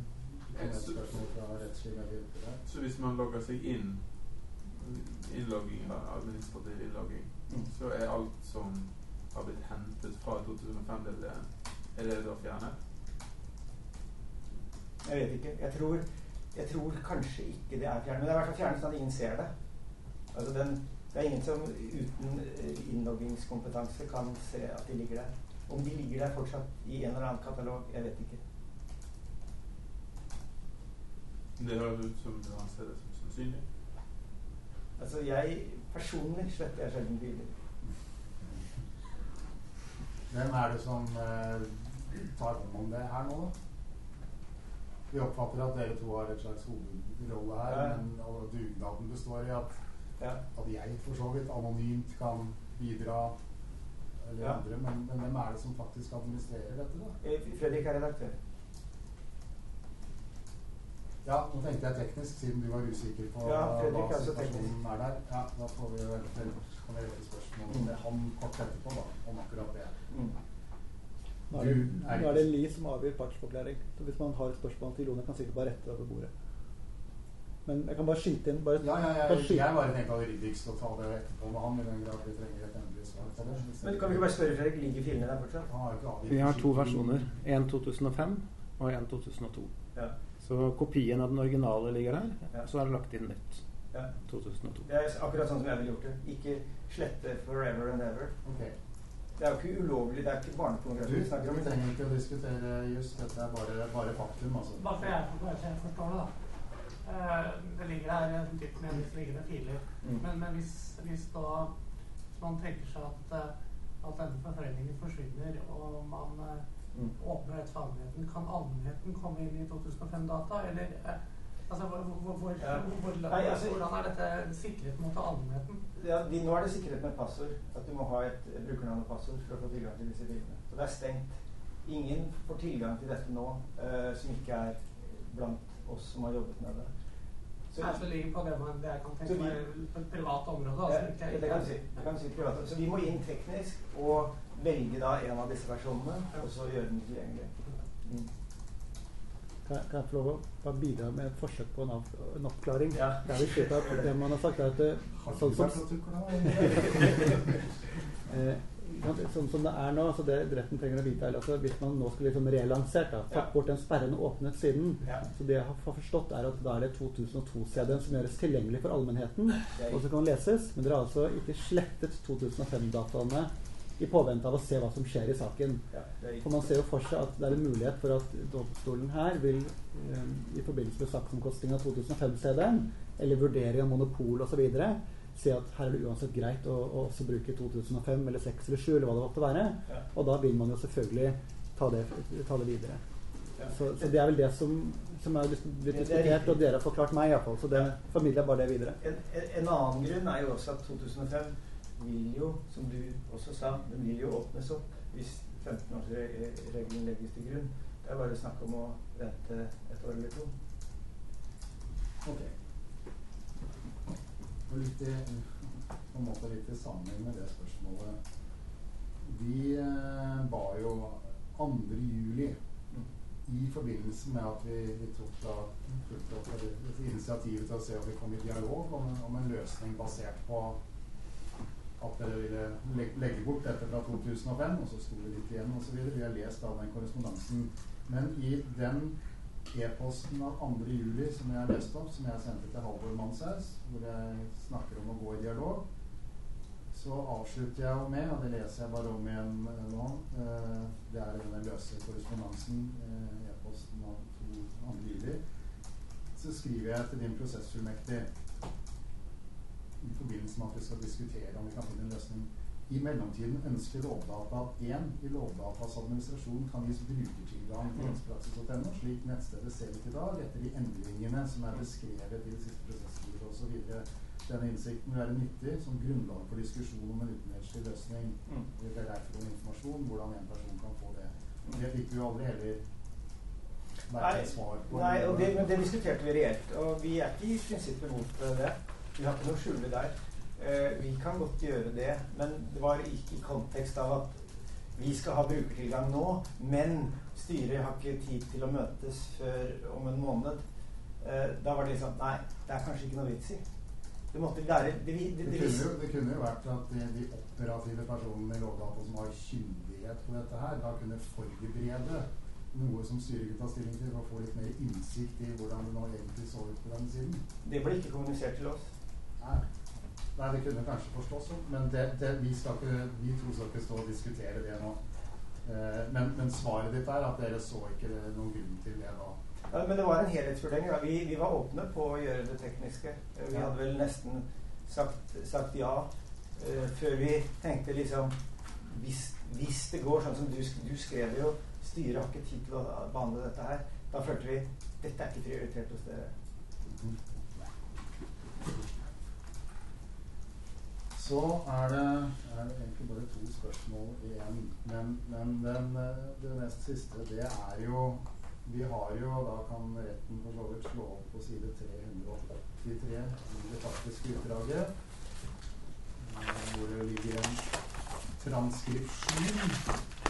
Så hvis man logger seg inn, innlogging av administrativ innlogging, mm. så er alt som har blitt hentet fra to tusen og fem-delen, er det da fjernet? Jeg vet ikke. Jeg tror, jeg tror kanskje ikke det er fjernet, men det er i hvert fall fjernet sånn at ingen ser det. Altså den, det er ingen som uten innloggingskompetanse kan se at de ligger der. Om de ligger der fortsatt i en eller annen katalog, jeg vet ikke. Det høres ut som du anser det som sannsynlig. Altså jeg personlig sletter jeg sjelden bilder. Hvem er det som eh, tar om om det her nå da? Vi oppfatter at dere to har et slags hovedrolle her, ja. Men og dugnaden består i at, ja. At jeg for så vidt anonymt kan bidra eller ja. Andre, men, men hvem er det som faktisk administrerer dette da? Fredrik er redaktør. Ja, nå tenkte jeg teknisk, siden du var usikker på ja, hva situasjonen er der. Ja, da får vi jo eventuelt kan jeg rette spørsmål om det han kort etterpå da, om akkurat det. Mm. Nå er det, nå er det Li som avgjør partsopplæring. Så hvis man har et spørsmål til Ilona, kan sikkert bare rette over bordet. Men jeg kan bare skyte inn. Bare, ja, ja, ja, bare jeg bare tenkte at det er ryddigst å ta det etterpå med han, i den grad vi trenger et endelig svar på det. Men kan vi ikke bare spørre Fredrik, ligger filene der fortsatt? Han har ikke avgivet. Vi har to versjoner. En to tusen og fem og en to tusen og to. Ja. Så kopien av den originale ligger her, ja. Så er det lagt inn nytt. Ja. to tusen og to. Det er akkurat sånn som jeg ville gjort det. Ikke slette forever and ever. Ok. Det er jo ikke ulovlig, det er ikke barnepornografi. Du, vi trenger ikke å diskutere just, dette er bare, bare faktum, altså. Bare for jeg, bare for jeg forstår det, da. Uh, det ligger her dypt med hvis det ligger med filer. Mm. Men, men hvis, hvis da hvis man tenker seg at, at denne forføyningen forsvinner, og man uh, mm. åpner et for allmennheten, kan allmennheten komme inn i to tusen og fem-data, eller uh, altså, hvor, hvor, hvor, ja. hvor, Nei, altså, hvordan er dette sikret mot allmennheten? Ja, de, nå er det sikret med passord, at du må ha et brukernavn og passord for å få tilgang til disse filene. Så det er stengt. Ingen får tilgang til dette nå, uh, som ikke er blant oss som har jobbet med det. Så, Her så ligger på det man det jeg kan tenke meg på et privat område. Altså, ja, ikke, det kan du si. Det kan du si privat. Så vi må inn teknisk og velge da en av disse versjonene, ja. Og så gjøre den tilgjengelig. Mm. Kan jeg få lov å bidra med et forsøk på en, av, en oppklaring? Ja. Det er viktig at det man har sagt er at det, sånn, som, eh, sånn som det er nå, altså det retten trenger å vite er altså hvis man nå skulle liksom relansert da, tatt bort den sperren og åpnet siden, ja. Så det jeg har forstått er at da er det to tusen og to-C D-en som gjøres tilgjengelig for allmennheten, og så kan leses, men dere har altså ikke slettet to tusen og fem-dataene i påvente av å se hva som skjer i saken. Ja, for man ser jo for seg at det er en mulighet for at domstolen her vil um, i forbindelse med saksomkostning av to tusen og fem-C D-en, eller vurdering av monopol og så videre, se at her er det uansett greit å, å også bruke to tusen og fem eller seks eller sju eller hva det måtte være, ja. Og da vil man jo selvfølgelig ta det, ta det videre. Ja. Så, så det er vel det som, som er blitt diskutert, og dere har forklart meg i hvert fall, så det formidler bare det videre. En, en annen grunn er jo også at to tusen og fem vil jo, som du også sa, den vil jo åpnes opp hvis femten-årsregelen legges til grunn. Det er bare snakk om å vente et år eller to. Ok. Og litt i, på en måte litt i sammenheng med det spørsmålet. Vi eh, ba jo andre juli i forbindelse med at vi, vi tok da fulgte opp et initiativ til å se om vi kom i dialog om, om en løsning basert på at dere ville legge bort dette fra to tusen og fem, og så sto det litt igjen og så videre. Vi har lest av den korrespondansen. Men i den e-posten av andre juli som jeg har lest opp, som jeg sendte til Halvor Manshaus, hvor jeg snakker om å gå i dialog, så avslutter jeg jo med, og det leser jeg bare om igjen nå, det er denne løse korrespondansen, e-posten av andre juli, så skriver jeg til din prosessfullmektig i forbindelse med at vi skal diskutere om vi kan finne en løsning. I mellomtiden ønsker Lovdata at en i Lovdatas administrasjon kan gis brukertilgang til rettspraksis punkt no, slik nettstedet ser ut i dag, etter de endringene som er beskrevet i det siste prosessskrivet og så videre. Denne innsikten vil være nyttig som grunnlag for diskusjon om en utenrettslig løsning. Det er derfor om informasjon, hvordan en person kan få det. Det fikk vi jo aldri heller vært et svar på. Nei, og det, men det diskuterte vi reelt, og vi er ikke i prinsippet mot det. Vi har ikke noe skjule der. Uh, vi kan godt gjøre det, men det var ikke i kontekst av at vi skal ha brukertilgang nå, men styret har ikke tid til å møtes før om en måned. Uh, da var det liksom, nei, det er kanskje ikke noe vits i. Det måtte være... Det, det, det, det, kunne, jo, det kunne jo vært at de, de operative personene i Lovdata som har kyndighet på dette her, da kunne forberede noe som styret kunne ta stilling til for å få litt mer innsikt i hvordan det nå egentlig så ut på denne siden. Det ble ikke kommunisert til oss. Nei. Nei, det kunne kanskje forstås, men det, det, vi, skal ikke, vi to skal ikke stå og diskutere det nå. Eh, men, men svaret ditt er at dere så ikke noen grunn til det da. Ja, men det var en helhetsvurdering. Vi, vi var åpne på å gjøre det tekniske. Vi ja. hadde vel nesten sagt, sagt ja uh, før vi tenkte liksom hvis, hvis det går sånn som du, du skrev jo, styret har ikke tid til å behandle dette her. Da følte vi dette er ikke prioritert hos dere. Mm. Så er det, er det egentlig bare to spørsmål igjen, men, men den, det nest siste, det er jo, vi har jo, da kan retten for så vidt slå opp på side tre hundre og åttitre i det faktiske utdraget, hvor det ligger en transkripsjon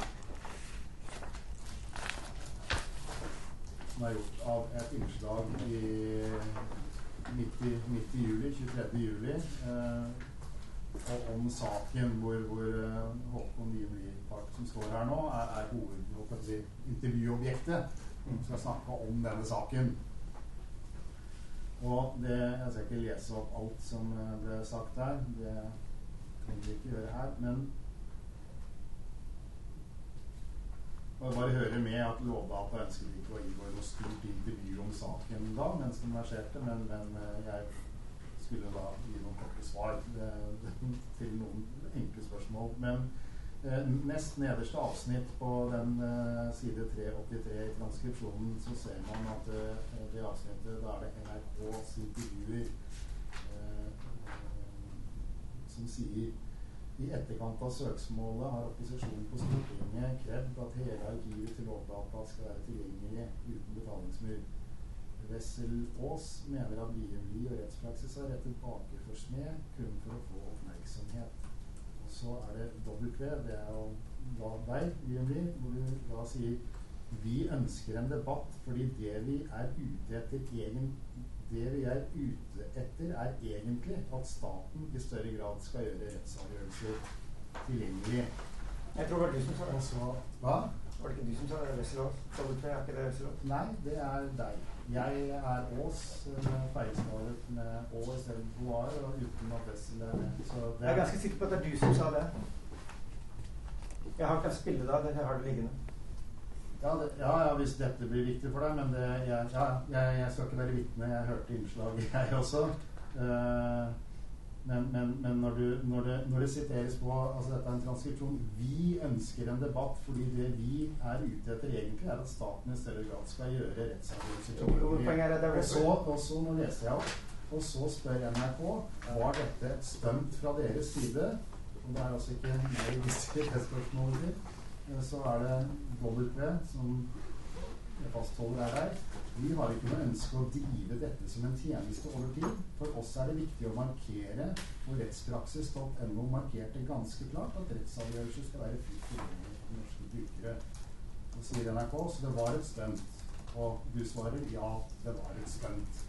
som er gjort av et innslag i midt i, midt i juli, tjuetredje juli, eh, og om saken hvor, hvor uh, Håkon Lienli-part som står her nå er, er hoved, si, intervjuobjektet som skal snakke om denne saken. Og det, jeg skal ikke lese opp alt som ble sagt der, det kan vi ikke gjøre her, men Og bare høre med at Lovdata ønsker ikke å inngå noe stort intervju om saken da, mens den verserte, men, men jeg skulle da gi noen korte svar eh, til noen enkle spørsmål. Men eh, nest nederste avsnitt på den eh, side tre åttitre i transkripsjonen, så ser man at eh, det avsnittet, da er det N R K's intervjuer eh, som sier: I etterkant av søksmålet har opposisjonen på Stortinget krevd at hele arkivet til Lovdata skal være tilgjengelig uten betalingsmur. Wessel Aas mener at Liemli og rettspraksis har rettet baker for smed kun for å få oppmerksomhet. Og så er det W, det er jo da deg, Liemli, hvor du da sier: vi ønsker en debatt fordi det vi er ute etter egen Det vi er ute etter, er egentlig at staten i større grad skal gjøre rettsavgjørelser tilgjengelig. Jeg tror det var du som sa det. Så, hva? Var det ikke du som sa det? Wesselås? Er ikke det Wesselås? Nei, det er deg. Jeg er Aas, med feilstavet med Å i stedet for var, og uten at Wessel er med. Så det jeg er ganske sikker på at det er du som sa det. Jeg har ikke spillet da, jeg har det liggende. Ja, det, ja, ja, hvis dette blir viktig for deg, men det, jeg, ja, jeg, jeg skal ikke være vitne. Jeg hørte innslaget, jeg også. Uh, men men, men når, du, når, det, når det siteres på, altså dette er en transkripsjon: vi ønsker en debatt fordi det vi er ute etter egentlig er at staten i større grad skal gjøre rettsavgjørelser. Og så, og så, nå leser jeg opp, og så spør N R K: var dette et stunt fra deres side? Og det er altså ikke meg i disse spørsmålene til. Så er det W som jeg fastholder er der. Vi har ikke noe ønske å drive dette som en tjeneste over tid. For oss er det viktig å markere, og rettspraksis punktum no markerte ganske klart at rettsavgjørelser skal være fritt tilgjengelig for norske brukere. Så sier N R K, så det var et stunt. Og du svarer ja, det var et stunt.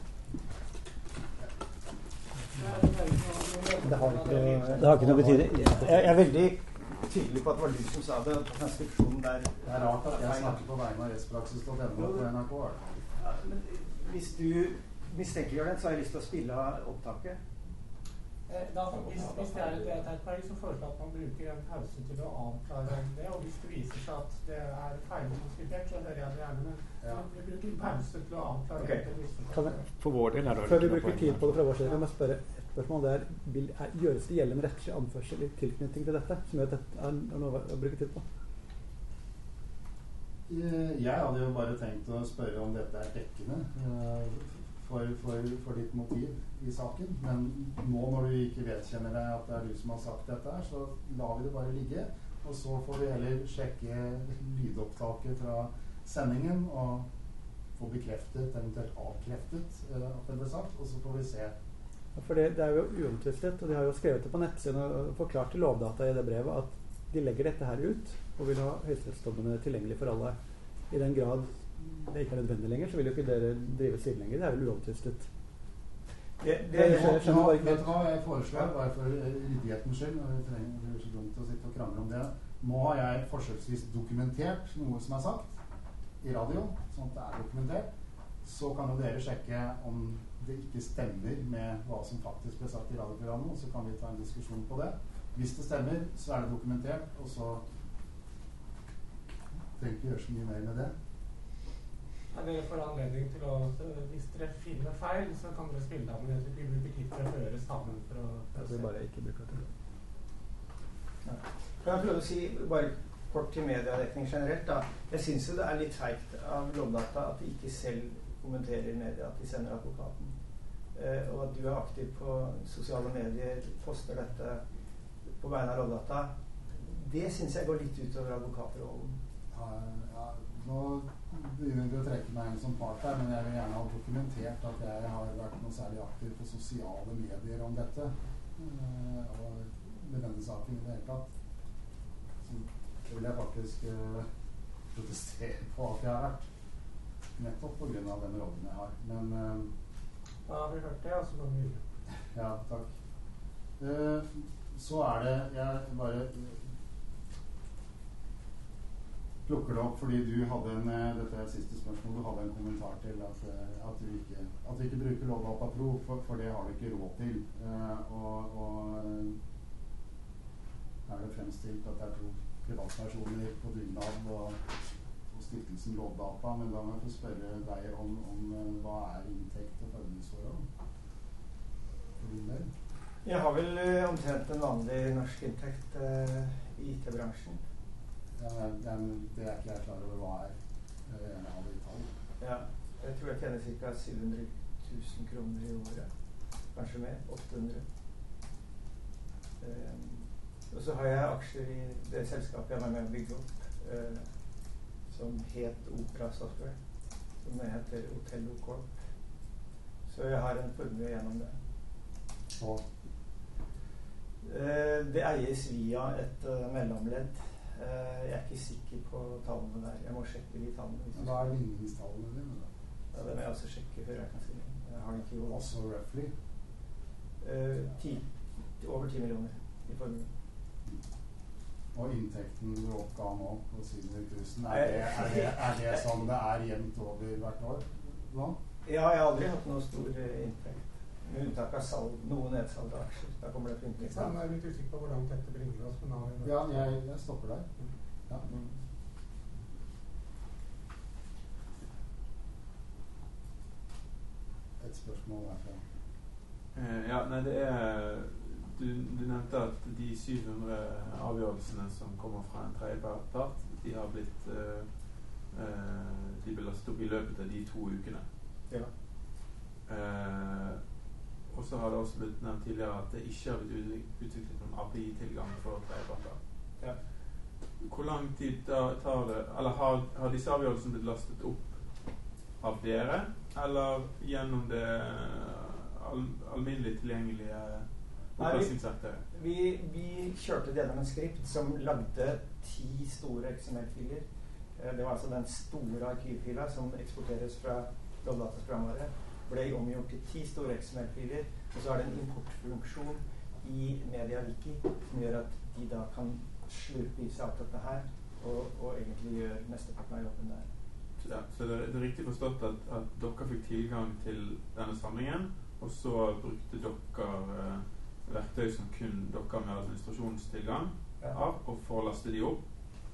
Det har ikke, Det har ikke noe betydning. Jeg er veldig tydelig på at det var du som sa det. Transkripsjonen der. Det er rart at jeg snakker på vegne av rettspraksis punktum no på N R K. Ja, men hvis du mistenkeliggjør den, så har jeg lyst til å spille av opptaket. Eh, da, hvis, hvis det er et, et, et poeng, så foreslår at man bruker en pause til å avklare det. Og hvis det viser seg at det er feiltranskribert, så hører jeg det gjerne. Men, Ja. men vi bruker en pause til å avklare Okay. det. Kan jeg, For vår del er det før vi ikke noe bruker poeng. tid på det fra vår side, kan jeg spørre et spørsmål. Det er, vil, er, gjøres det gjeldende rettslig anførsel i tilknytning til dette, som gjør at dette er, er noe å bruke tid på? Jeg hadde jo bare tenkt å spørre om dette er dekkende uh, for, for, for ditt motiv i saken. Men nå når du ikke vedkjenner deg at det er du som har sagt dette her, så lar vi det bare ligge. Og så får vi heller sjekke lydopptaket fra sendingen og få bekreftet, eventuelt avkreftet uh, at det ble sagt, og så får vi se. Ja, for det, det er jo uomtvistet, og de har jo skrevet det på nettsiden og forklart til Lovdata i det brevet at de legger dette her ut og vil ha høyesterettsdommene tilgjengelig for alle. I den grad det ikke er nødvendig lenger, så vil jo ikke dere drive sidelengen. Det er vel uomtvistet. Det, det, Jeg skjønner- skjønner bare ikke Vet du hva jeg foreslår, bare for ryddighetens skyld, og vi trenger det er så dumt å sitte og krangle om det. Nå har jeg forsøksvis dokumentert noe som er sagt i radio, sånn at det er dokumentert. Så kan jo dere sjekke om det ikke stemmer med hva som faktisk ble sagt i radioprogrammet, og så kan vi ta en diskusjon på det. Hvis det stemmer, så er det dokumentert, og så trenger ikke gjøre så mye mer med det. Ja, dere får anledning til å, hvis dere finner feil, så kan dere spille av, men vi bruker tid for å høre sammen for å, for å Jeg se. vil bare ikke bruke det. Ja. Kan jeg prøve å si bare kort til mediedekning generelt da. Jeg synes jo det er litt feigt av Lovdata at de ikke selv kommenterer i media, at de sender advokaten. Eh, og at du er aktiv på sosiale medier, poster dette på vegne av Lovdata. Det synes jeg går litt utover advokatrollen. Ja, ja, nå begynner vi å trekke meg inn som part her, men jeg vil gjerne ha dokumentert at jeg har vært noe særlig aktiv på sosiale medier om dette. Uh, og med denne saken i det hele tatt. Så vil jeg faktisk uh, protestere på at jeg har vært. Nettopp på grunn av den rollen jeg har. Men uh, Da har vi hørt det, og så går vi videre. ja, takk. Uh, så er det jeg bare plukker det opp fordi du hadde en dette er siste spørsmål, du hadde en kommentar til at, at, du, ikke, at du ikke bruker Lovdata Pro, for, for det har du ikke råd til. Uh, og, og er det fremstilt at det er to privatpersoner på dugnad og, og stiftelsen Lovdata, men da må jeg få spørre deg om, om hva er inntekt og formuesforhold for din del? Jeg har vel uh, omtrent en vanlig norsk inntekt uh, i I T-bransjen. Ja, men, men det er ikke jeg klar over hva er. Jeg vil gjerne ha det i tall. Ja, jeg tror jeg tjener ca. syv hundre tusen kroner i året. Kanskje mer. åtte hundre. Um, og så har jeg aksjer i det selskapet jeg var med å bygge opp, uh, som het Opera Software, som det heter Otello Corp. Så jeg har en formue gjennom det. Og? Uh, det eies via et uh, mellomledd. Uh, jeg er ikke sikker på tallene der. Jeg må sjekke de tallene. Hva er ligningstallene dine da? Ja, det må jeg også sjekke før jeg kan si det. Jeg har ikke jo også roughly? Uh, ti, over ti millioner i formuen. Og inntekten du oppga nå på syv hundre tusen, er det, er, det, er det sånn det er jevnt over hvert år nå? Ja, jeg har aldri hatt noe stor uh, inntekt. Med unntak av salg, noen nedsalg av aksjer. Da kommer det på inntekt. Jeg er litt usikker på hvordan dette bringer oss. Men ja, jeg, jeg stopper der. Ja. Mm. Et spørsmål herfra. Uh, ja, nei, det er du, du nevnte at de syv hundre avgjørelsene som kommer fra en tredjepart, de har blitt uh, uh, de ble lastet opp i løpet av de to ukene. Ja. Uh, og så har det også blitt nevnt tidligere at det ikke har blitt utviklet noen A P I-tilgang for tredjeparter. Ja. Hvor lang tid tar det, eller har, har disse avgjørelsene blitt lastet opp av dere, eller gjennom det al alminnelig tilgjengelige oppløsningsverktøyet? Vi, vi kjørte det gjennom en skript som lagde ti store X M L-filer. Det var altså den store arkivfila som eksporteres fra Lovdatas programvare. Ble omgjort til ti store X M L-filer, og så er det en importfunksjon i MediaWiki som gjør at de da kan slurpe i seg alt dette her, og, og egentlig gjør mesteparten av jobben der. Ja, så det, det er riktig forstått at, at dere fikk tilgang til denne samlingen, og så brukte dere eh, verktøy som kun dere med administrasjonstilgang av, og for å laste de opp?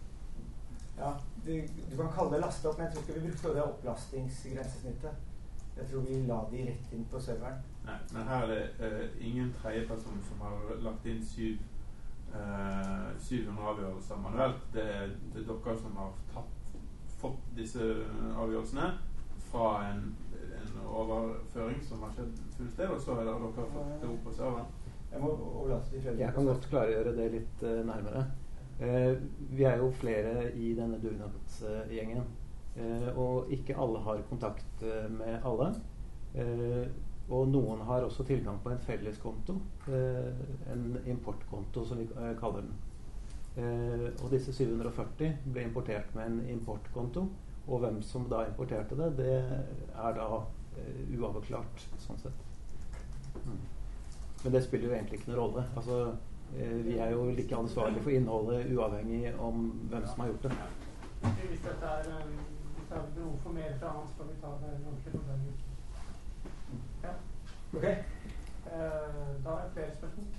Ja, du, du kan kalle det laste opp, men jeg tror ikke vi brukte det opplastingsgrensesnittet. Jeg tror vi la de rett inn på serveren. Nei, men her er det uh, ingen tredjeperson som har lagt inn syv, uh, syv hundre avgjørelser manuelt. Det er, det er dere som har tatt, fått disse avgjørelsene fra en, en overføring som har skjedd full sted, og så har dere fått det opp på serveren. Jeg må overlate til Fredrik. Jeg kan godt klargjøre det litt uh, nærmere. Uh, vi er jo flere i denne dugnadsgjengen. Uh, og ikke alle har kontakt uh, med alle. Uh, og noen har også tilgang på en felleskonto, uh, en importkonto som vi uh, kaller den. Uh, og disse syv hundre og førti ble importert med en importkonto, og hvem som da importerte det, det er da uh, uavklart sånn sett. Mm. Men det spiller jo egentlig ikke noen rolle. Altså, uh, vi er jo like ansvarlige for innholdet uavhengig om hvem som har gjort det. Hvis dette er um Hvis det er behov for mer fra han, skal vi ta det ordentlig på den uken. Ja. Ok. Eh, da er det flere spørsmål.